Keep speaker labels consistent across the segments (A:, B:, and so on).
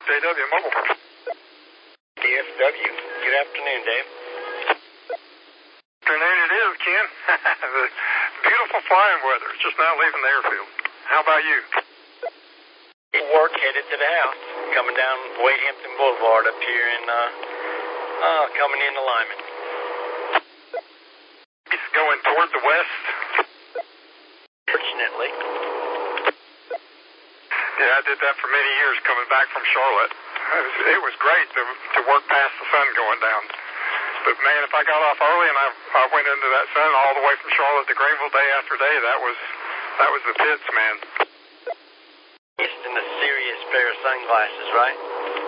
A: JW Mobile.
B: DFW. Good afternoon, Dave.
A: Afternoon it is, Ken. Beautiful flying weather. Just now leaving the airfield. How about you?
B: Work headed to the house. Coming down Wade Hampton Boulevard up here in, coming into Lyman.
A: It's going toward the west.
B: Fortunately.
A: Yeah, I did that for many years coming back from Charlotte. It was great to work past the sun going down. But man, if I got off early and I went into that sun all the way from Charlotte to Greenville day after day, that was the pits, man.
B: In a serious pair of sunglasses, right?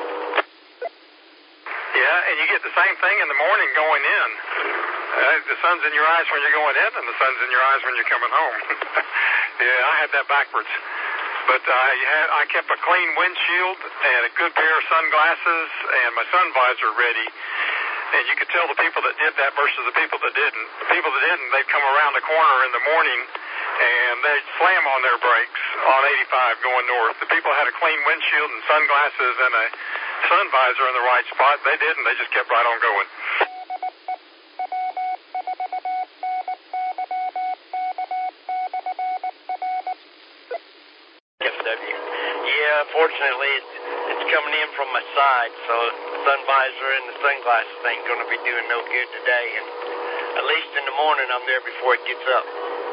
A: Yeah, and you get the same thing in the morning going in. The sun's in your eyes when you're going in, and the sun's in your eyes when you're coming home. Yeah, I had that backwards. But I kept a clean windshield and a good pair of sunglasses and my sun visor ready. And you could tell the people that did that versus the people that didn't. The people that didn't, they'd come around the corner in the morning and they'd slam on their brakes on 85 going north. The people had a clean windshield and sunglasses and a sun visor in the right spot. They didn't. They just kept right on going.
B: FW. Yeah, unfortunately, it's coming in from my side, so the sun visor and the sunglasses ain't going to be doing no good today. And at least in the morning, I'm there before it gets up.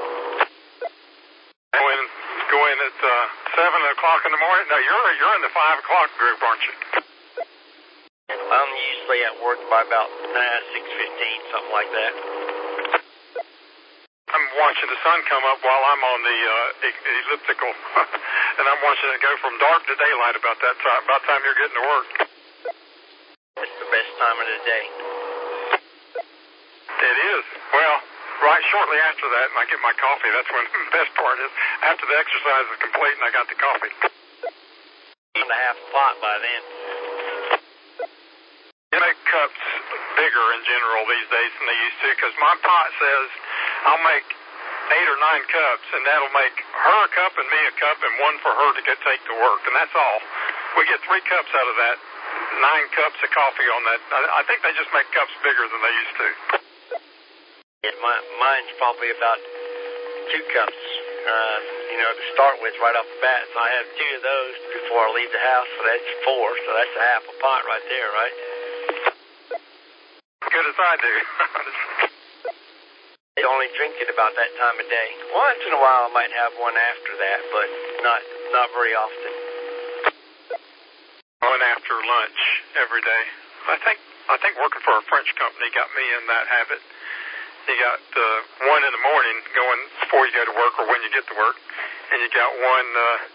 A: Go in at 7 o'clock in the morning. No, you're in the 5 o'clock group, aren't you?
B: I'm usually at work by about 6:15, something like that.
A: I'm watching the sun come up while I'm on the elliptical, and I'm watching it go from dark to daylight about that time. About the time you're getting to work.
B: It's the best time of the day.
A: It is. Well, right shortly after that, and I get my coffee. That's when the best part is. After the exercise is complete and I got the coffee.
B: And a half a pot by then.
A: You make cups bigger in general these days than they used to, because my pot says I'll make 8 or 9 cups, and that'll make her a cup and me a cup, and one for her to take to work, and that's all. We get 3 cups out of that, 9 cups of coffee on that. I think they just make cups bigger than they used to.
B: Yeah, mine's probably about 2 cups, to start with right off the bat. So I have 2 of those before I leave the house, so that's 4. So that's a half a pot right there, right?
A: Good as I do.
B: I only drink it about that time of day. Once in a while I might have one after that, but not very often.
A: One after lunch every day. I think working for a French company got me in that habit. You got one in the morning going before you go to work or when you get to work, and you got one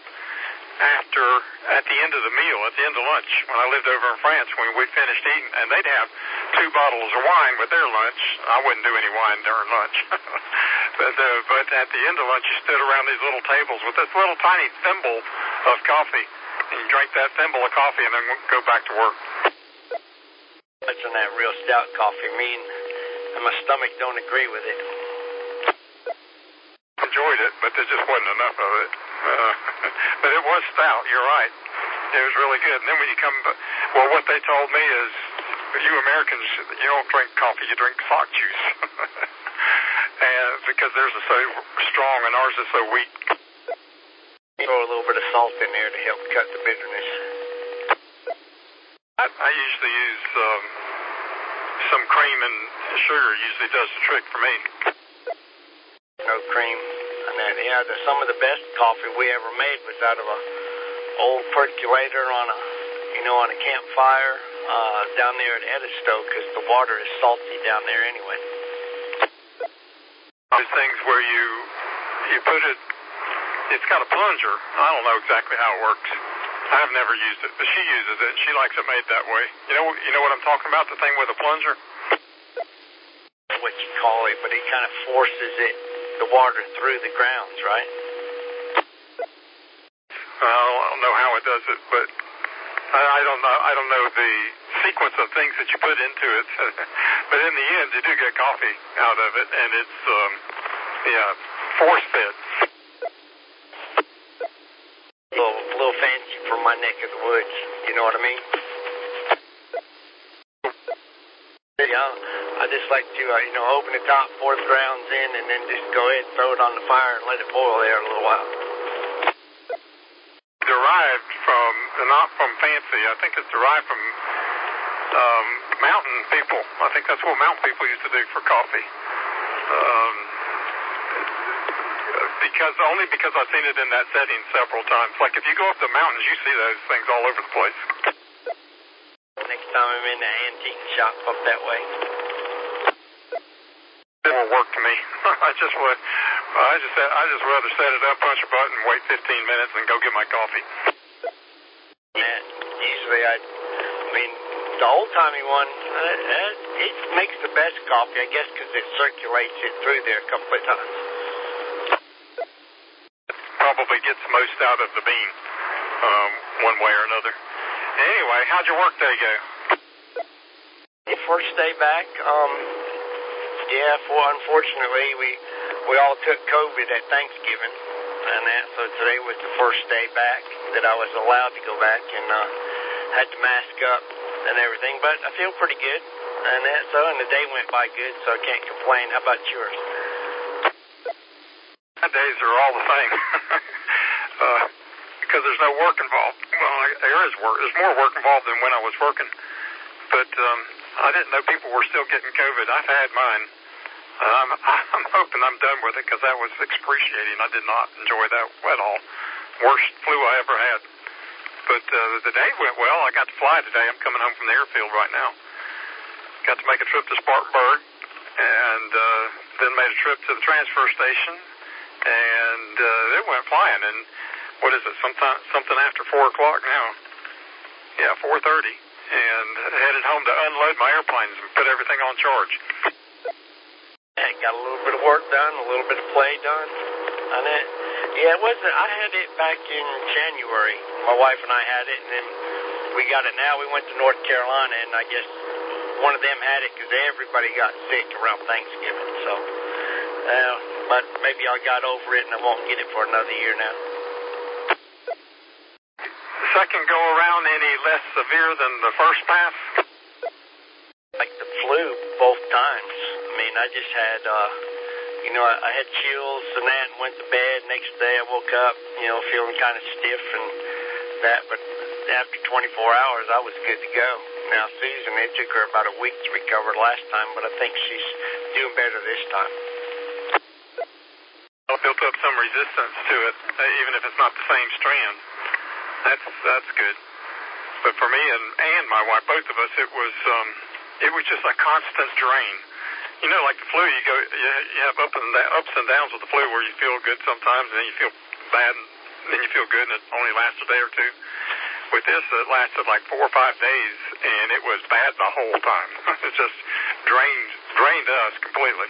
A: at the end of the meal, at the end of lunch. When I lived over in France, when we finished eating, and they'd have 2 bottles of wine with their lunch. I wouldn't do any wine during lunch. but at the end of lunch, you stood around these little tables with this little tiny thimble of coffee, and you drank that thimble of coffee and then go back to work.
B: That's in that real stout coffee. And my stomach don't agree with it.
A: Enjoyed it, but there just wasn't enough of it. But it was stout, you're right. It was really good. And then when you come, what they told me is, you Americans, you don't drink coffee, you drink sock juice. And because theirs is so strong and ours is so weak.
B: Throw a little bit of salt in there to help cut the bitterness.
A: I usually use some cream and sugar usually does the trick for me.
B: No cream. And then, some of the best coffee we ever made was out of a old percolator on a campfire down there at Edistow, because the water is salty down there anyway.
A: Those things where you put it, it's got a plunger. I don't know exactly how it works. I've never used it, but she uses it. She likes it made that way. You know what I'm talking about? The thing with a plunger?
B: What you call it, but it kind of forces the water through the grounds, right?
A: I don't know how it does it, but I don't know the sequence of things that you put into it. But in the end, you do get coffee out of it, and it's force fed.
B: Little fancy from my neck of the woods. You know what I mean? Yeah, I just like to, open the top, pour the grounds in, and then just go ahead and throw it on the fire and let it boil there a little while.
A: Derived from, not from fancy, I think it's derived from mountain people. I think that's what mountain people used to do for coffee. Because I've seen it in that setting several times. Like if you go up the mountains, you see those things all over the place.
B: Next time I'm in the antique shop up that way.
A: It won't work to me. I just rather set it up, punch a button, wait 15 minutes, and go get my coffee.
B: Yeah, usually the old-timey one, it makes the best coffee, I guess, because it circulates it through there a couple of times.
A: Probably gets most out of the bean, one way or another. Anyway, how'd your work day go?
B: The first day back, unfortunately, we all took COVID at Thanksgiving, and so today was the first day back that I was allowed to go back, and had to mask up and everything, but I feel pretty good, and the day went by good, so I can't complain. How about yours?
A: My days are all the same, because there's no work involved. Well, there is work. There's more work involved than when I was working, but I didn't know people were still getting COVID. I've had mine. I'm hoping I'm done with it, because that was excruciating. I did not enjoy that at all. Worst flu I ever had. But the day went well. I got to fly today. I'm coming home from the airfield right now. Got to make a trip to Spartanburg, and then made a trip to the transfer station, and it went flying. And what is it? Something after 4 o'clock now. Yeah, 4:30, and headed home to unload my airplanes and put everything on charge.
B: Yeah, got a little bit of work done, a little bit of play done on it. Yeah, it wasn't. I had it back in January. My wife and I had it, and then we got it now. We went to North Carolina, and I guess one of them had it because everybody got sick around Thanksgiving. So, but maybe I got over it, and I won't get it for another year now.
A: The second go around any less severe than the first pass?
B: Like the flu both times. I mean, I just had, I had chills and that, and went to bed. Next day I woke up, feeling kind of stiff and that, but after 24 hours I was good to go. Now Susan, it took her about a week to recover last time, but I think she's doing better this time.
A: I built up some resistance to it, even if it's not the same strand. That's good. But for me and my wife, both of us, it was just a constant drain. Like the flu, you have ups and downs with the flu, where you feel good sometimes, and then you feel bad, and then you feel good, and it only lasts a day or two. With this, it lasted like 4 or 5 days, and it was bad the whole time. It just drained us completely.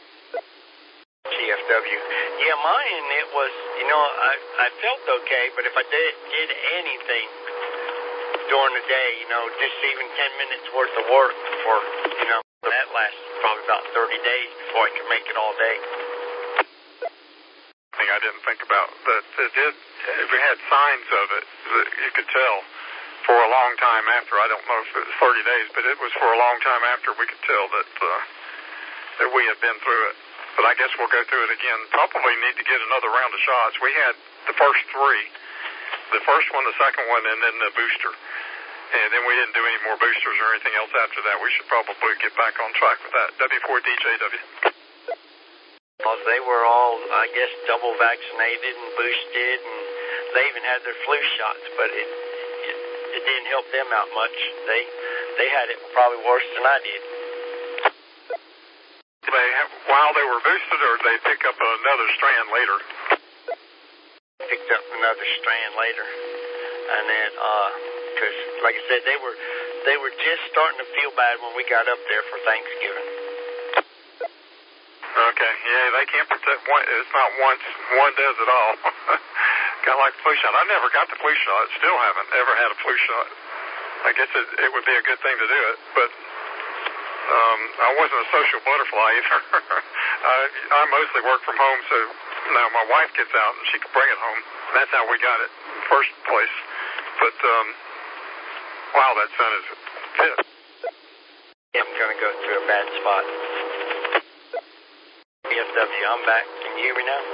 B: CFW. Yeah, mine, it was, I felt okay, but if I did anything during the day, just even 10 minutes worth of work for, that lasted probably about 30 days before I could make it all day.
A: Thing I didn't think about, that if we had signs of it, you could tell for a long time after. I don't know if it was 30 days, but it was for a long time after we could tell that we had been through it. But I guess we'll go through it again. Probably need to get another round of shots. We had the first 3. The first one, the second one, and then the booster. And then we didn't do any more boosters or anything else after that. We should probably get back on track with that. W4DJW.
B: Well, they were all, I guess, double vaccinated and boosted, and they even had their flu shots, but it didn't help them out much. They had it probably worse than I did.
A: While they were boosted, or they pick up another strand later?
B: Picked up another strand later, and then because, like I said, they were just starting to feel bad when we got up there for Thanksgiving.
A: Okay, yeah, they can't protect one. It's not one does it all. Kind of like the flu shot. I never got the flu shot. Still haven't ever had a flu shot. I guess it would be a good thing to do it, but I wasn't a social butterfly either. I mostly work from home, so now my wife gets out and she can bring it home. That's how we got it in the first place. But, wow, that sun is fit.
B: I'm going to go through a bad spot. PFW, I'm back. Can you hear me now?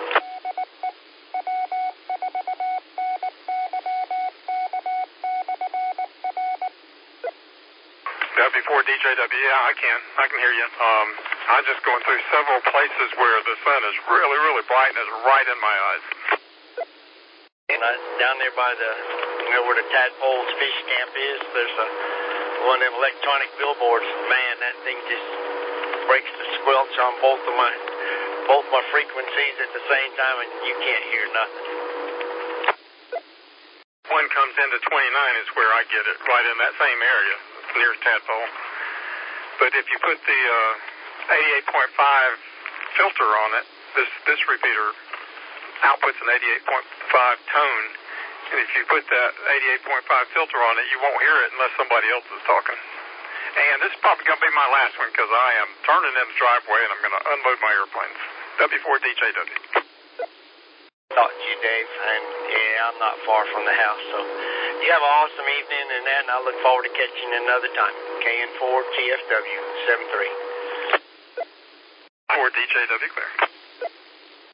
A: W4 DJW, yeah, I can hear you. I'm just going through several places where the sun is really, really bright and is right in my eyes.
B: And down there by the, where the Tadpoles fish camp is, there's one of them electronic billboards. Man, that thing just breaks the squelch on both my frequencies at the same time, and you can't hear nothing.
A: One comes into 29 is where I get it, right in that same area, nearest Tadpole. But if you put the 88.5 filter on it, this repeater outputs an 88.5 tone, and if you put that 88.5 filter on it, you won't hear it unless somebody else is talking. And this is probably going to be my last one because I am turning in the driveway and I'm going to unload my airplanes. W4 DJW.
B: Talk to you, Dave, and yeah, I'm not far from the house, so you have an awesome evening and that, and I look forward to catching you another time. KN4 TFW 73.
A: 4 DJW clear.